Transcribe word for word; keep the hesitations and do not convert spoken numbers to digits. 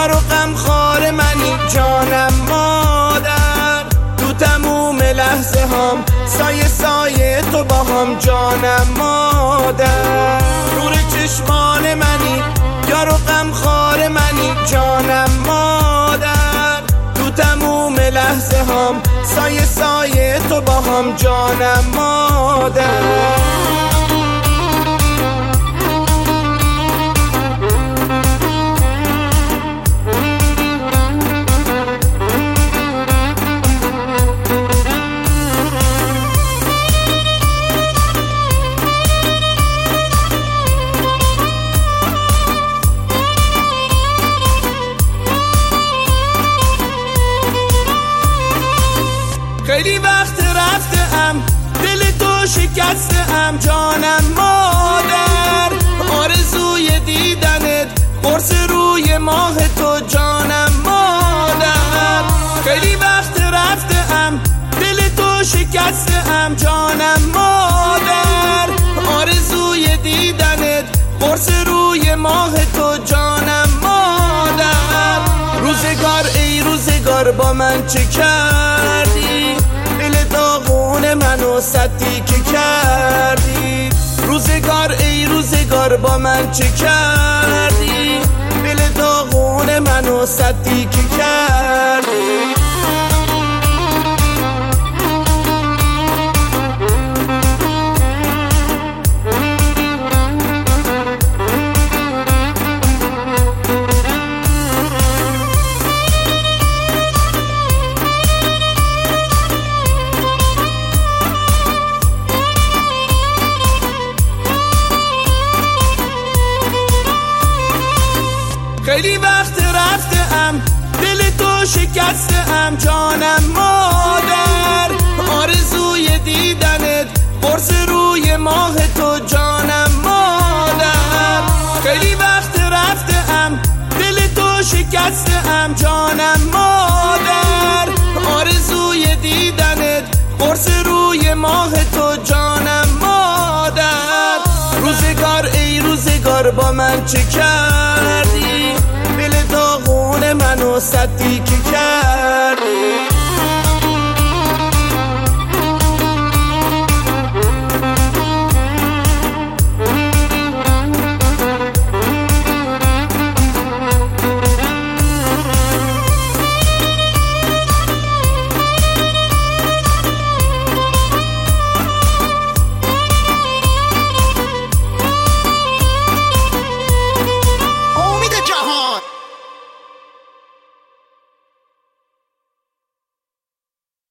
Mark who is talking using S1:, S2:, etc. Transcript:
S1: یار و غمخوار منی جانم مادر، تو تموم لحظه هم سایه سایه تو با هم جانم مادر. نور چشمان منی یار و غمخوار منی جانم مادر، تو تموم لحظه هم سایه سایه تو با هم جانم مادر. خیلی وقت رفتم دل تو شکستم جانم مادر، آرزوی دیدنت قرص روی ماه تو جانم مادر. خیلی وقت رفتم دل تو شکستم جانم مادر، آرزوی دیدنت قرص روی ماه تو جانم مادر. روزگار ای روزگار با من چه کردی، دل داغون منو سدی که کردی. روزگار ای روزگار با من چه کردی، دل داغون منو سدی که کردی. خیلی وقت رفتم دل تو شکستم جانم مادر، آرزوی دیدنت قرص روی ماه تو جانم مادر. خیلی وقت رفتم دل تو شکستم جانم مادر، آرزوی دیدنت قرص روی ماه تو جانم مادر. روزگار ای روزگار با من چه کردی، دل داغون منو سدی که کرد.